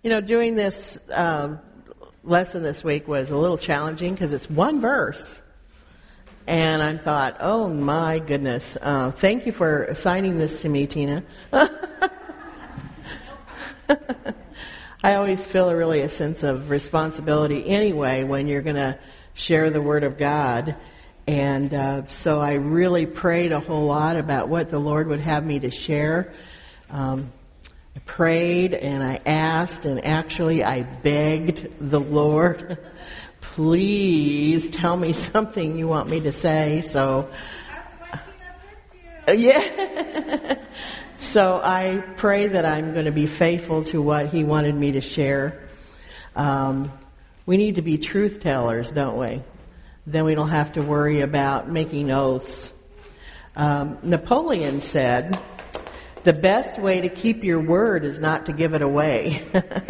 Doing this lesson this week was a little challenging because it's one verse. And I thought, oh my goodness, thank you for assigning this to me, Tina. I always feel a sense of responsibility anyway when you're going to share the Word of God. And so I really prayed a whole lot about what the Lord would have me to share. I prayed and I asked and actually I begged the Lord, please tell me something you want me to say. So, That's why Tina picked you. yeah. So I pray that I'm going to be faithful to what He wanted me to share. We need to be truth tellers, don't we? Then we don't have to worry about making oaths. Napoleon said, the best way to keep your word is not to give it away.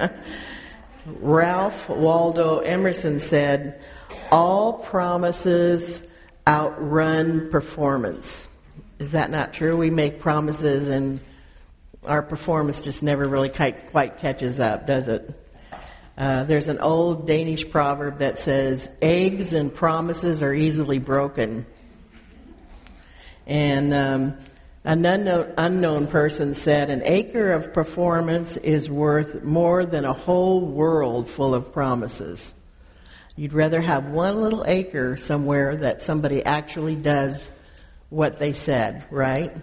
Ralph Waldo Emerson said, all promises outrun performance. Is that not true? We make promises and our performance just never really quite catches up, does it? There's an old Danish proverb that says, eggs and promises are easily broken. And an unknown person said, an acre of performance is worth more than a whole world full of promises. You'd rather have one little acre somewhere that somebody actually does what they said, right?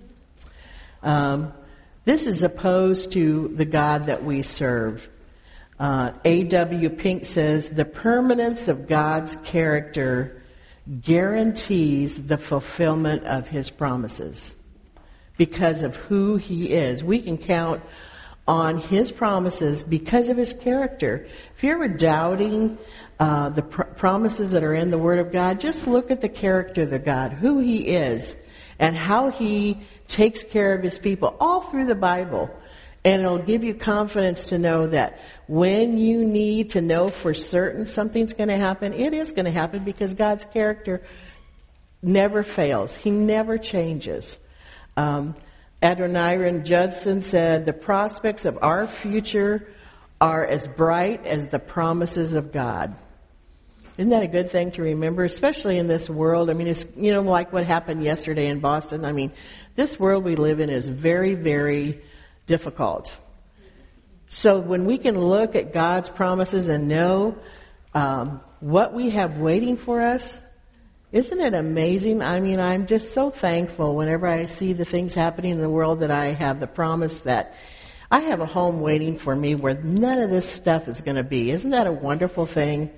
This is opposed to the God that we serve. A.W. Pink says, the permanence of God's character guarantees the fulfillment of His promises. Because of who He is. We can count on His promises because of His character. If you're ever doubting the promises that are in the Word of God, just look at the character of the God, who He is, and how He takes care of His people all through the Bible. And it'll give you confidence to know that when you need to know for certain something's going to happen, it is going to happen because God's character never fails. He never changes. Adoniram Judson said, the prospects of our future are as bright as the promises of God. Isn't that a good thing to remember, especially in this world? I mean, it's, like what happened yesterday in Boston. I mean, this world we live in is very, very difficult. So when we can look at God's promises and know what we have waiting for us, isn't it amazing? I mean, I'm just so thankful whenever I see the things happening in the world that I have the promise that I have a home waiting for me where none of this stuff is going to be. Isn't that a wonderful thing?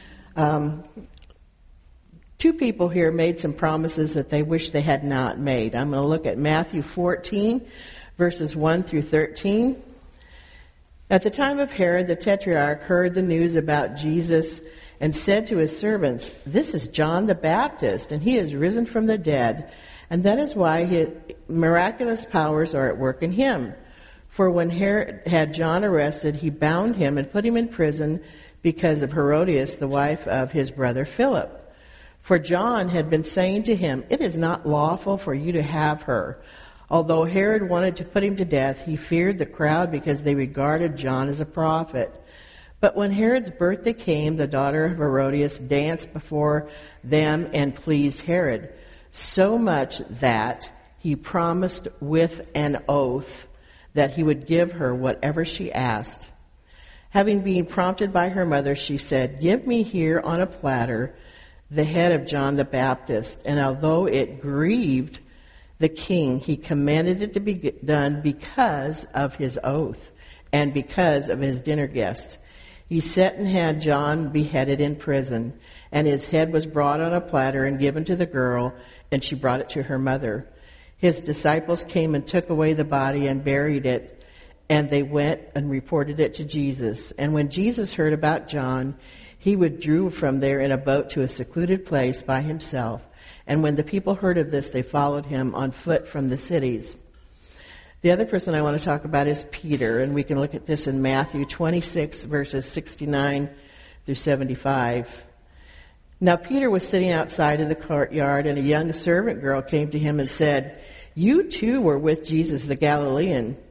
Two people here made some promises that they wish they had not made. I'm going to look at Matthew 14, verses 1 through 13. At the time of Herod, the Tetrarch heard the news about Jesus and said to his servants, this is John the Baptist, and he is risen from the dead, and that is why his miraculous powers are at work in him. For when Herod had John arrested, he bound him and put him in prison because of Herodias, the wife of his brother Philip. For John had been saying to him, it is not lawful for you to have her. Although Herod wanted to put him to death, he feared the crowd because they regarded John as a prophet. But when Herod's birthday came, the daughter of Herodias danced before them and pleased Herod, so much that he promised with an oath that he would give her whatever she asked. Having been prompted by her mother, she said, give me here on a platter the head of John the Baptist. And although it grieved the king, he commanded it to be done because of his oath and because of his dinner guests. He sat and had John beheaded in prison, and his head was brought on a platter and given to the girl, and she brought it to her mother. His disciples came and took away the body and buried it, and they went and reported it to Jesus. And when Jesus heard about John, he withdrew from there in a boat to a secluded place by himself. And when the people heard of this, they followed him on foot from the cities. The other person I want to talk about is Peter, and we can look at this in Matthew 26, verses 69 through 75. Now Peter was sitting outside in the courtyard, and a young servant girl came to him and said, you too were with Jesus the Galilean.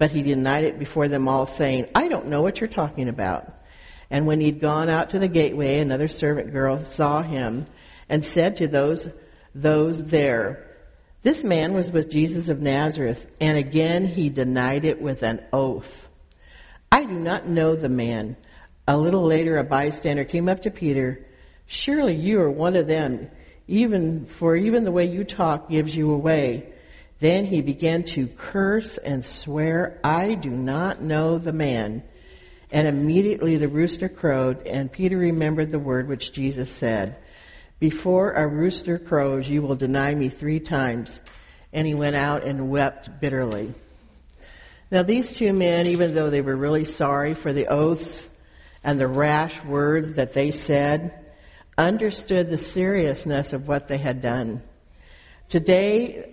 But he denied it before them all, saying, I don't know what you're talking about. And when he'd gone out to the gateway, another servant girl saw him and said to those there, this man was with Jesus of Nazareth. And again he denied it with an oath. I do not know the man. A little later a bystander came up to Peter. Surely you are one of them, even the way you talk gives you away. Then he began to curse and swear, I do not know the man. And immediately the rooster crowed, and Peter remembered the word which Jesus said, before a rooster crows, you will deny me 3 times. And he went out and wept bitterly. Now these 2 men, even though they were really sorry for the oaths and the rash words that they said, understood the seriousness of what they had done. Today,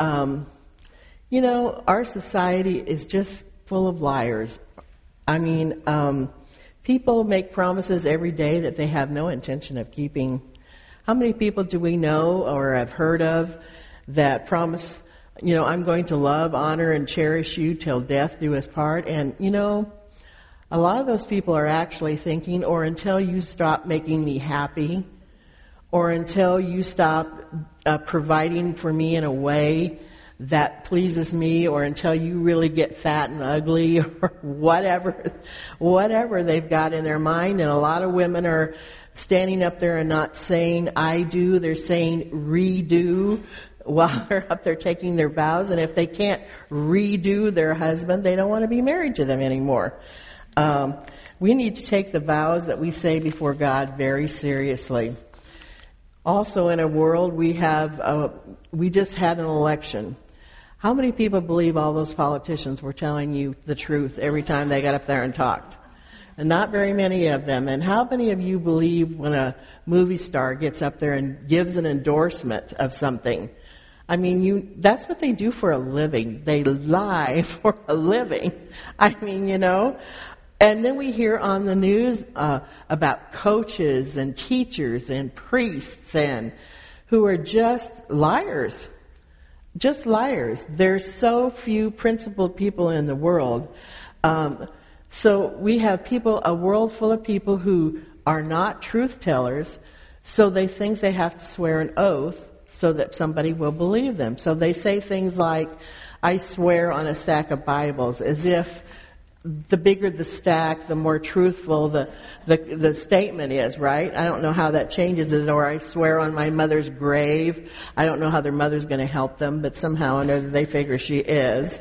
our society is just full of liars. I mean, people make promises every day that they have no intention of keeping. How many people do we know or have heard of that promise, I'm going to love, honor, and cherish you till death do us part? And, a lot of those people are actually thinking, or until you stop making me happy, or until you stop providing for me in a way that pleases me, or until you really get fat and ugly, or whatever they've got in their mind. And a lot of women are standing up there and not saying I do, they're saying redo while they're up there taking their vows. And if they can't redo their husband, they don't want to be married to them anymore. We need to take the vows that we say before God very seriously. Also in a world we just had an election. How many people believe all those politicians were telling you the truth every time they got up there and talked? And not very many of them. And how many of you believe when a movie star gets up there and gives an endorsement of something? I mean, that's what they do for a living. They lie for a living. I mean, And then we hear on the news about coaches and teachers and priests and who are just liars. Just liars. There's so few principled people in the world. So we have a world full of people who are not truth tellers, so they think they have to swear an oath so that somebody will believe them. So they say things like, I swear on a stack of Bibles, as if the bigger the stack, the more truthful the statement is, right? I don't know how that changes it. Or I swear on my mother's grave. I don't know how their mother's going to help them, but somehow or another they figure she is.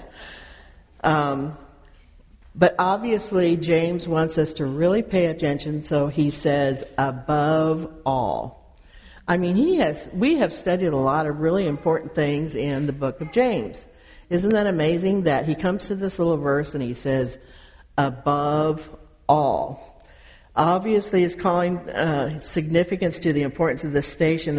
But obviously James wants us to really pay attention, so he says, above all. I mean, we have studied a lot of really important things in the book of James. Isn't that amazing that he comes to this little verse and he says, above all. Obviously, it's calling significance to the importance of the station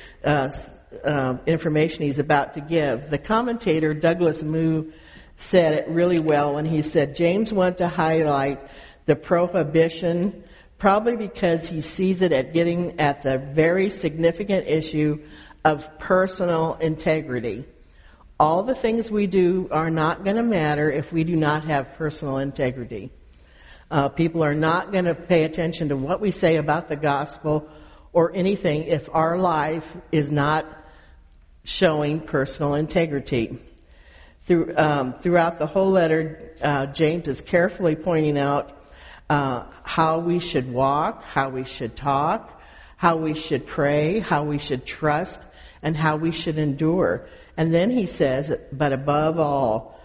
that information he's about to give. The commentator, Douglas Moo, said it really well when he said, James wanted to highlight the prohibition, probably because he sees it at getting at the very significant issue of personal integrity. All the things we do are not going to matter if we do not have personal integrity. People are not going to pay attention to what we say about the gospel or anything if our life is not showing personal integrity. Throughout the whole letter, James is carefully pointing out how we should walk, how we should talk, how we should pray, how we should trust, and how we should endure. And then he says, but above all,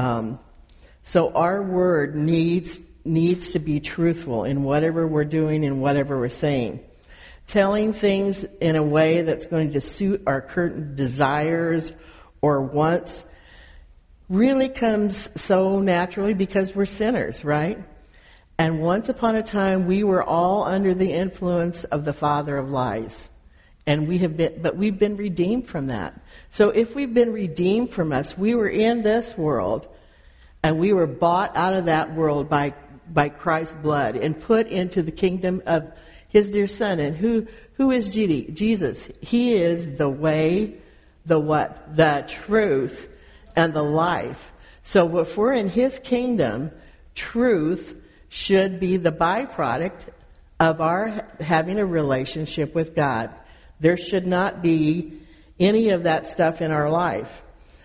so our word needs to be truthful in whatever we're doing and whatever we're saying. Telling things in a way that's going to suit our current desires or wants really comes so naturally because we're sinners, right? And once upon a time, we were all under the influence of the father of lies. And we've been redeemed from that. So if we've been redeemed from us, we were in this world, and we were bought out of that world by Christ's blood and put into the kingdom of his dear son. And who is Jesus? He is the way, the what? The truth and the life. So if we're in His kingdom, truth should be the byproduct of our having a relationship with God. There should not be any of that stuff in our life.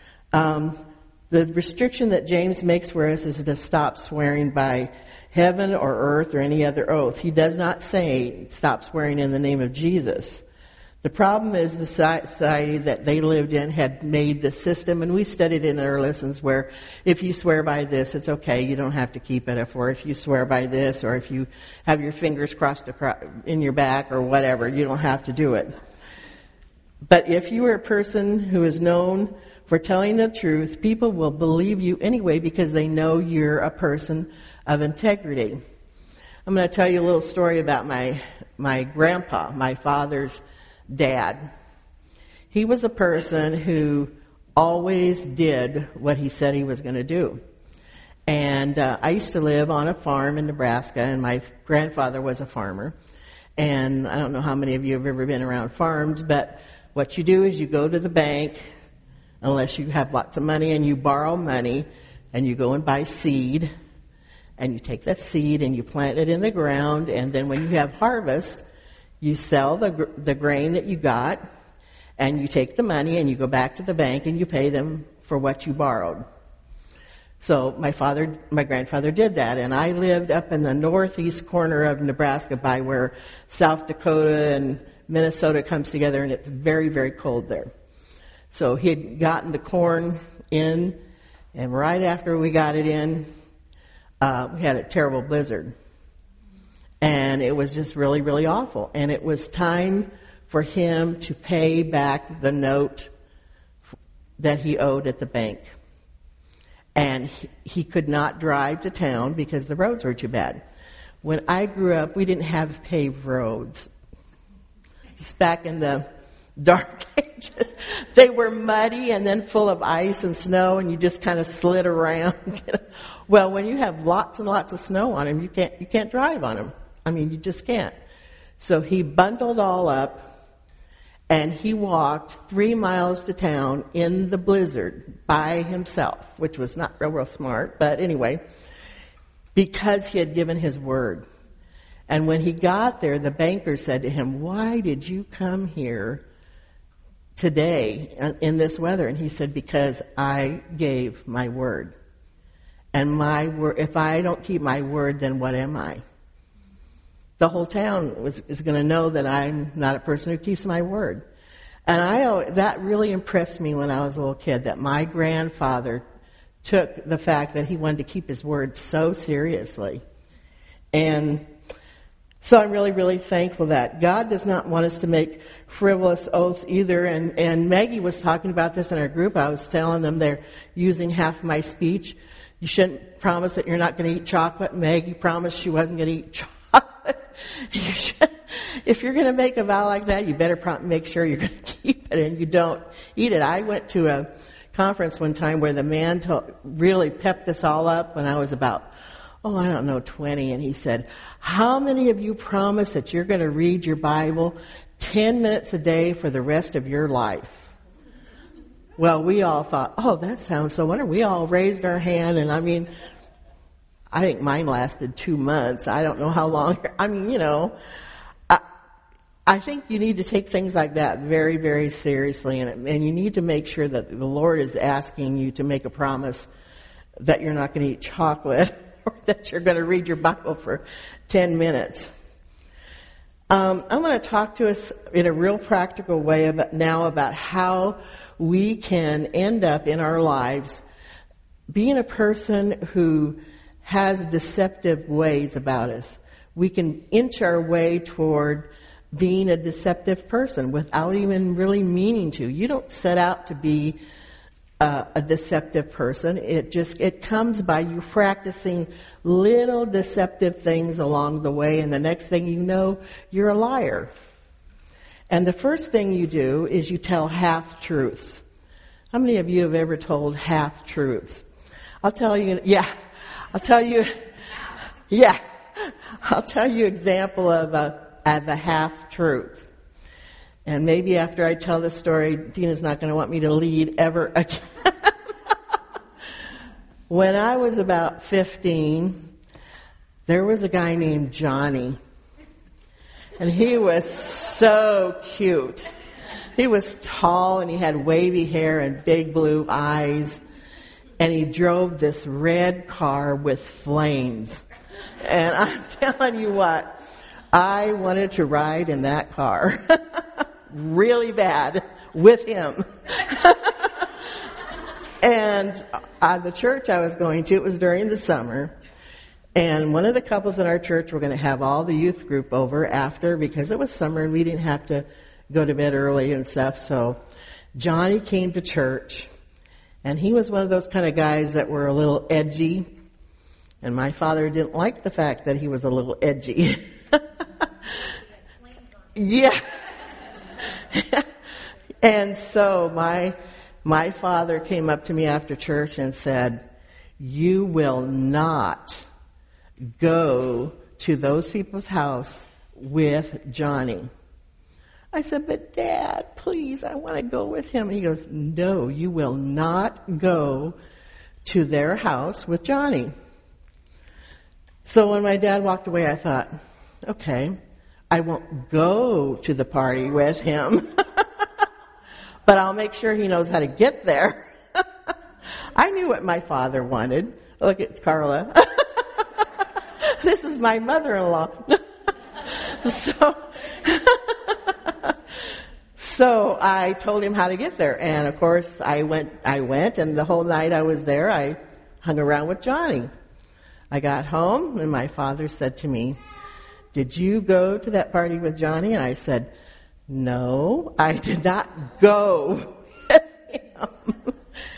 The restriction that James makes for us is to stop swearing by heaven or earth or any other oath. He does not say stop swearing in the name of Jesus. The problem is the society that they lived in had made the system, and we studied in our lessons, where if you swear by this, it's okay, you don't have to keep it. Or if you swear by this, or if you have your fingers crossed in your back or whatever, you don't have to do it. But if you are a person who is known for telling the truth, people will believe you anyway because they know you're a person of integrity. I'm going to tell you a little story about my grandpa, my father's dad. He was a person who always did what he said he was going to do. And I used to live on a farm in Nebraska, and my grandfather was a farmer. And I don't know how many of you have ever been around farms, but what you do is you go to the bank, unless you have lots of money, and you borrow money, and you go and buy seed, and you take that seed and you plant it in the ground, and then when you have harvest, you sell the grain that you got, and you take the money and you go back to the bank and you pay them for what you borrowed. So my grandfather did that, and I lived up in the northeast corner of Nebraska by where South Dakota and Minnesota comes together, and it's very, very cold there. So he had gotten the corn in, and right after we got it in, we had a terrible blizzard. And it was just really, really awful. And it was time for him to pay back the note that he owed at the bank. And he could not drive to town because the roads were too bad. When I grew up, we didn't have paved roads. It's back in the dark ages. They were muddy and then full of ice and snow, and you just kind of slid around. Well, when you have lots and lots of snow on them, you can't drive on them. I mean, you just can't. So he bundled all up, and he walked 3 miles to town in the blizzard by himself, which was not real smart, but anyway, because he had given his word. And when he got there, the banker said to him, "Why did you come here today in this weather?" And he said, "Because I gave my word. And my word, if I don't keep my word, then what am I?" The whole town is going to know that I'm not a person who keeps my word. And that really impressed me when I was a little kid, that my grandfather took the fact that he wanted to keep his word so seriously. And so I'm really, really thankful that God does not want us to make frivolous oaths either. And Maggie was talking about this in our group. I was telling them they're using half my speech. You shouldn't promise that you're not going to eat chocolate. Maggie promised she wasn't going to eat chocolate. If you're going to make a vow like that, you better make sure you're going to keep it and you don't eat it. I went to a conference one time where the man really pepped us all up when I was about, 20, and he said, "How many of you promise that you're going to read your Bible 10 minutes a day for the rest of your life?" Well, we all thought, that sounds so wonderful. We all raised our hand, and I think mine lasted 2 months. I don't know how long. I think you need to take things like that very, very seriously, and you need to make sure that the Lord is asking you to make a promise that you're not going to eat chocolate or that you're going to read your Bible for 10 minutes. I'm going to talk to us in a real practical way about how we can end up in our lives being a person who has deceptive ways about us. We can inch our way toward being a deceptive person without even really meaning to. You don't set out to be a deceptive person. It comes by you practicing little deceptive things along the way, and the next thing you know, you're a liar. And the first thing you do is you tell half-truths. How many of you have ever told half-truths? I'll tell you example of a half-truth. And maybe after I tell this story, Dina's not going to want me to lead ever again. When I was about 15, there was a guy named Johnny. And he was so cute. He was tall and he had wavy hair and big blue eyes. And he drove this red car with flames. And I'm telling you what, I wanted to ride in that car really bad with him. And the church I was going to, it was during the summer. And one of the couples in our church were going to have all the youth group over after because it was summer and we didn't have to go to bed early and stuff. So Johnny came to church and he was one of those kind of guys that were a little edgy. And my father didn't like the fact that he was a little edgy. Yeah. And so my father came up to me after church and said, "You will not go to those people's house with Johnny." I said, "But Dad, please, I want to go with him." And he goes, "No, you will not go to their house with Johnny." So when my dad walked away, I thought, okay, I won't go to the party with him, but I'll make sure he knows how to get there. I knew what my father wanted. Look at Carla. This is my mother-in-law. So I told him how to get there. And of course I went, and the whole night I was there, I hung around with Johnny. I got home and my father said to me, "Did you go to that party with Johnny?" And I said, "No, I did not go with him."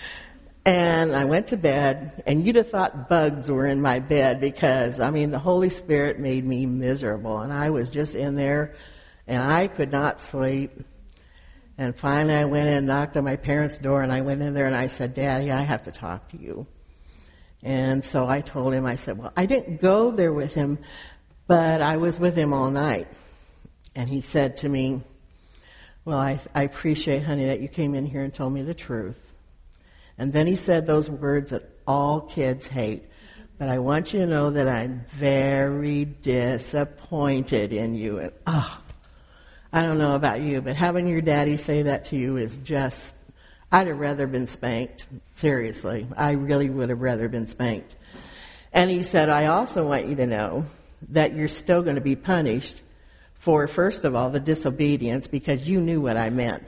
And I went to bed, and you'd have thought bugs were in my bed because, the Holy Spirit made me miserable. And I was just in there, and I could not sleep. And finally I went in and knocked on my parents' door, and I went in there and I said, "Daddy, I have to talk to you." And so I told him, I said, "Well, I didn't go there with him, but I was with him all night." And he said to me, "Well, I appreciate, honey, that you came in here and told me the truth." And then he said those words that all kids hate. "But I want you to know that I'm very disappointed in you." And, I don't know about you, but having your daddy say that to you is just, I'd have rather been spanked. Seriously, I really would have rather been spanked. And he said, "I also want you to know that you're still going to be punished for, first of all, the disobedience because you knew what I meant,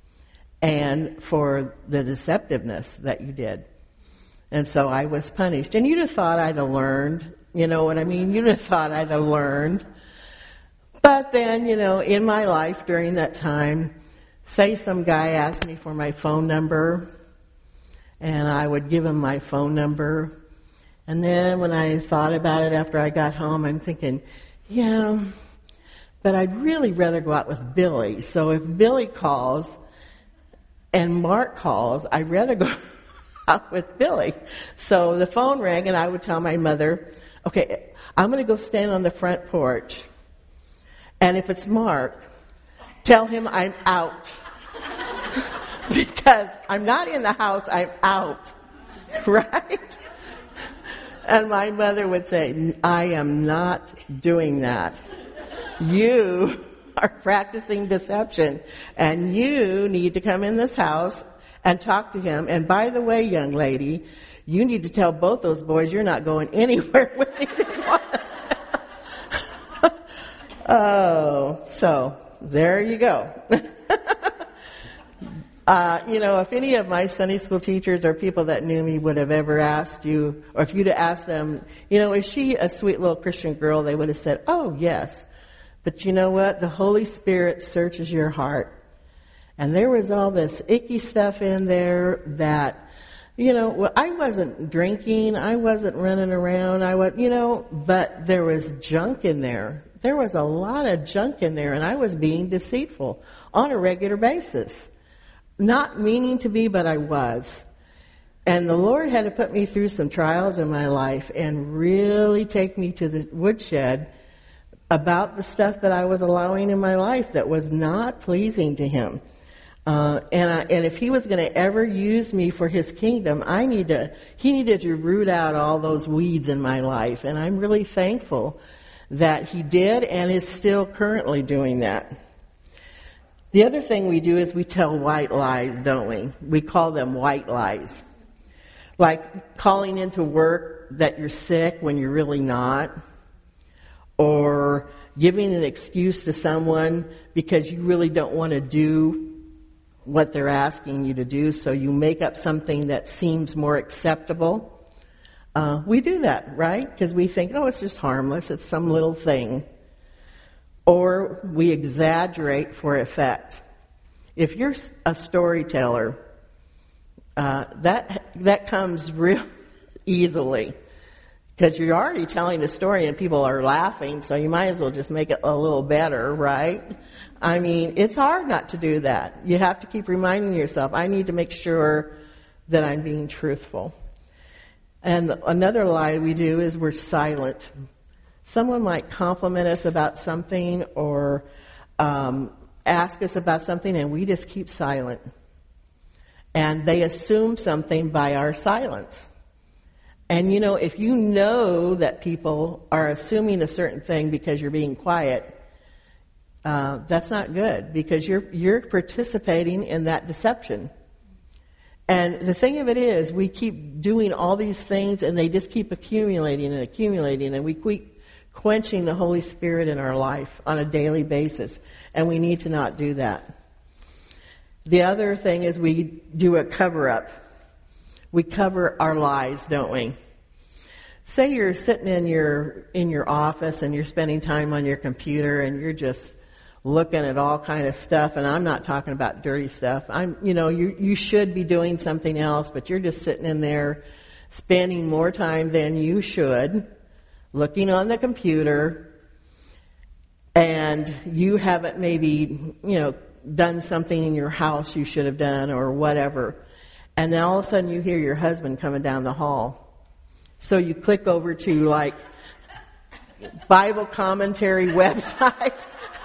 and for the deceptiveness that you did." And so I was punished. And you'd have thought I'd have learned, you know what I mean? You'd have thought I'd have learned. But then, in my life during that time, say some guy asked me for my phone number, and I would give him my phone number. And then when I thought about it after I got home, I'm thinking, yeah, but I'd really rather go out with Billy. So if Billy calls and Mark calls, I'd rather go out with Billy. So the phone rang, and I would tell my mother, "Okay, I'm going to go stand on the front porch. And if it's Mark, tell him I'm out." Because I'm not in the house, I'm out. Right? And my mother would say, "I am not doing that. You are practicing deception, and you need to come in this house and talk to him. And by the way, young lady, you need to tell both those boys you're not going anywhere with either one." Oh, so there you go. If any of my Sunday school teachers or people that knew me would have ever asked you, or if you'd have asked them, "Is she a sweet little Christian girl?" they would have said, "Oh, yes." But you know what? The Holy Spirit searches your heart. And there was all this icky stuff in there that, I wasn't drinking, I wasn't running around, but there was junk in there. There was a lot of junk in there, and I was being deceitful on a regular basis. Not meaning to be, but I was. And the Lord had to put me through some trials in my life and really take me to the woodshed about the stuff that I was allowing in my life that was not pleasing to Him. And if he was going to ever use me for his kingdom, he needed to root out all those weeds in my life. And I'm really thankful that he did and is still currently doing that. The other thing we do is we tell white lies, don't we? We call them white lies. Like calling into work that you're sick when you're really not. Or giving an excuse to someone because you really don't want to do what they're asking you to do, so you make up something that seems more acceptable. We do that, right? Because we think, oh, it's just harmless. It's some little thing. Or we exaggerate for effect. If you're a storyteller, that comes real easily. Because you're already telling a story and people are laughing, so you might as well just make it a little better, right? I mean, it's hard not to do that. You have to keep reminding yourself, I need to make sure that I'm being truthful. And another lie we do is we're silent. Someone might compliment us about something or ask us about something and we just keep silent. And they assume something by our silence. And you know, if you know that people are assuming a certain thing because you're being quiet, that's not good because you're participating in that deception. And the thing of it is, we keep doing all these things and they just keep accumulating and we keep quenching the Holy Spirit in our life on a daily basis. And we need to not do that. The other thing is we do a cover-up. We cover our lies, don't we? Say you're sitting in your office and you're spending time on your computer and you're just looking at all kind of stuff, and I'm not talking about dirty stuff. You should be doing something else, but you're just sitting in there spending more time than you should looking on the computer, and you haven't maybe, done something in your house you should have done or whatever. And then all of a sudden you hear your husband coming down the hall. So you click over to like Bible commentary website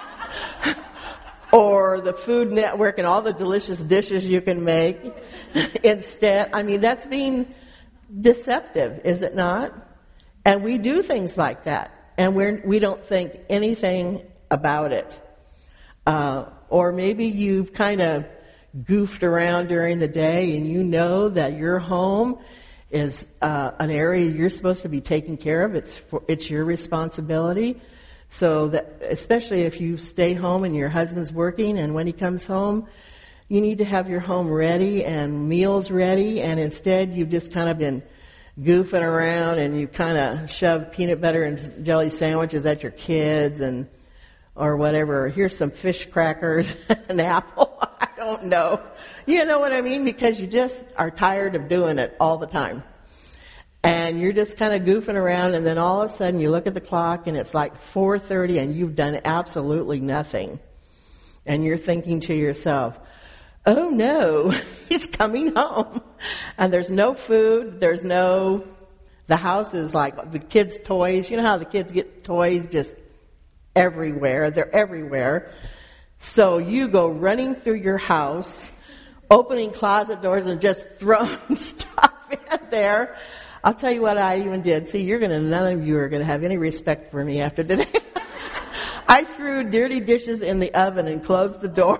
or the Food Network and all the delicious dishes you can make instead. I mean, that's being deceptive, is it not? And we do things like that. And we don't think anything about it. Or maybe you've kind of goofed around during the day and you know that your home is an area you're supposed to be taking care of. It's your responsibility. So that, especially if you stay home and your husband's working and when he comes home, you need to have your home ready and meals ready, and instead you've just kind of been goofing around and you kind of shoved peanut butter and jelly sandwiches at your kids or whatever. Here's some fish crackers, an apple. I don't know. You know what I mean? Because you just are tired of doing it all the time. And you're just kind of goofing around, and then all of a sudden you look at the clock and it's like 4:30 and you've done absolutely nothing. And you're thinking to yourself, oh no, he's coming home. And there's no food, the house is like the kids' toys. You know how the kids get toys just everywhere. They're everywhere. So you go running through your house, opening closet doors and just throwing stuff in there. I'll tell you what I even did. See, none of you are going to have any respect for me after today. I threw dirty dishes in the oven and closed the door.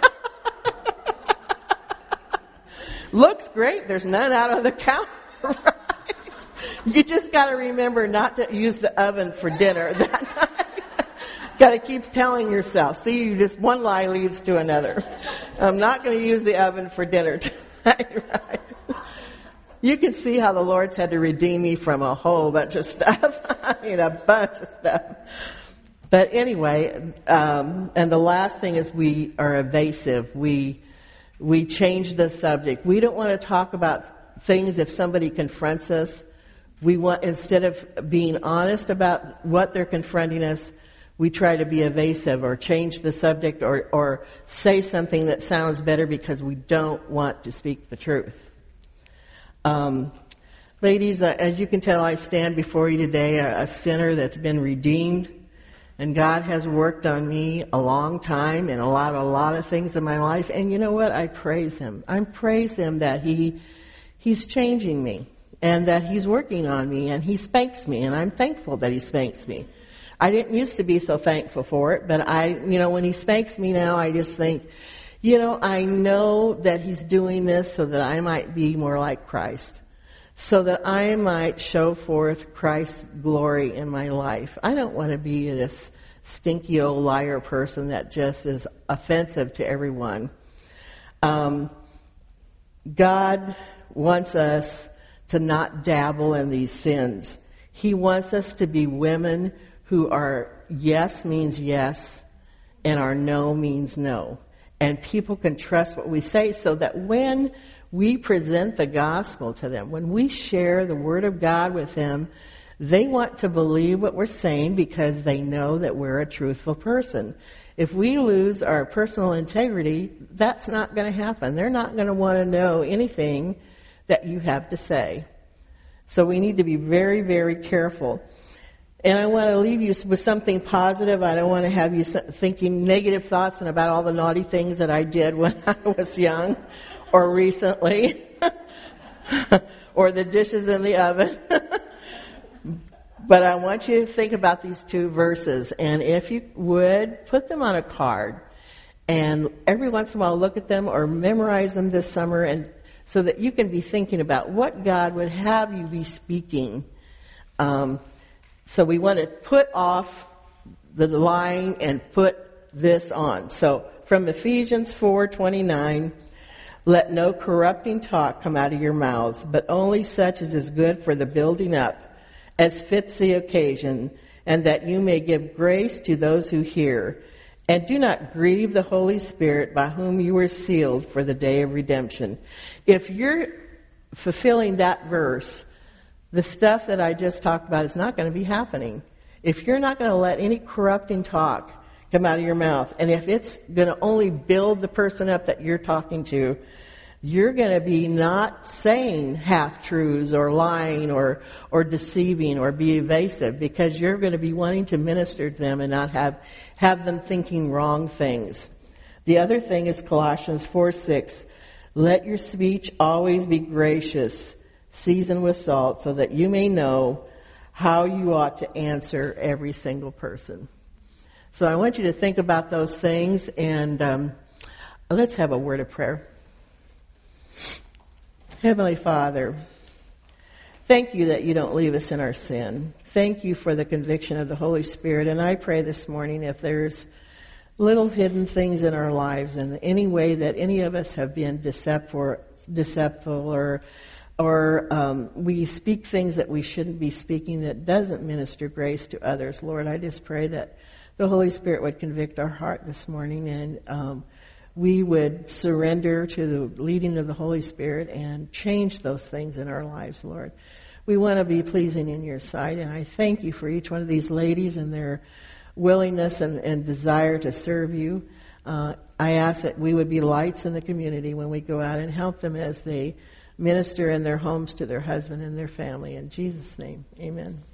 Looks great. There's none out on the counter, right? You just got to remember not to use the oven for dinner that night. Got to keep telling yourself. See, one lie leads to another. I'm not going to use the oven for dinner tonight, right? You can see how the Lord's had to redeem me from a whole bunch of stuff. I mean, a bunch of stuff. But anyway, and the last thing is we are evasive. We change the subject. We don't want to talk about things if somebody confronts us. We want, instead of being honest about what they're confronting us, we try to be evasive or change the subject or say something that sounds better because we don't want to speak the truth. Ladies, as you can tell, I stand before you today a sinner that's been redeemed. And God has worked on me a long time and a lot of things in my life. And you know what? I praise Him. I praise Him that He's changing me and that He's working on me and He spanks me. And I'm thankful that He spanks me. I didn't used to be so thankful for it, but when He spanks me now, I just think, I know that He's doing this so that I might be more like Christ. So that I might show forth Christ's glory in my life. I don't want to be this stinky old liar person that just is offensive to everyone. God wants us to not dabble in these sins. He wants us to be women who are yes means yes and our no means no. And people can trust what we say so that when we present the gospel to them, when we share the Word of God with them, they want to believe what we're saying because they know that we're a truthful person. If we lose our personal integrity, that's not going to happen. They're not going to want to know anything that you have to say. So we need to be very, very careful. And I want to leave you with something positive. I don't want to have you thinking negative thoughts and about all the naughty things that I did when I was young. Or recently, or the dishes in the oven. But I want you to think about these two verses, and if you would, put them on a card, and every once in a while look at them or memorize them this summer, and so that you can be thinking about what God would have you be speaking. So we want to put off the lying and put this on. So from Ephesians 4:29. Let no corrupting talk come out of your mouths, but only such as is good for the building up, as fits the occasion, and that you may give grace to those who hear. And do not grieve the Holy Spirit, by whom you were sealed for the day of redemption. If you're fulfilling that verse, the stuff that I just talked about is not going to be happening. If you're not going to let any corrupting talk come out of your mouth, and if it's going to only build the person up that you're talking to, you're going to be not saying half-truths or lying or deceiving or be evasive, because you're going to be wanting to minister to them and not have them thinking wrong things. The other thing is Colossians 4:6. Let your speech always be gracious, seasoned with salt, so that you may know how you ought to answer every single person. So I want you to think about those things, and let's have a word of prayer. Heavenly Father, thank you that you don't leave us in our sin. Thank you for the conviction of the Holy Spirit. And I pray this morning, if there's little hidden things in our lives in any way that any of us have been deceitful or we speak things that we shouldn't be speaking that doesn't minister grace to others, Lord, I just pray that the Holy Spirit would convict our heart this morning, and we would surrender to the leading of the Holy Spirit and change those things in our lives, Lord. We want to be pleasing in your sight, and I thank you for each one of these ladies and their willingness and desire to serve you. I ask that we would be lights in the community when we go out and help them as they minister in their homes to their husband and their family. In Jesus' name, amen.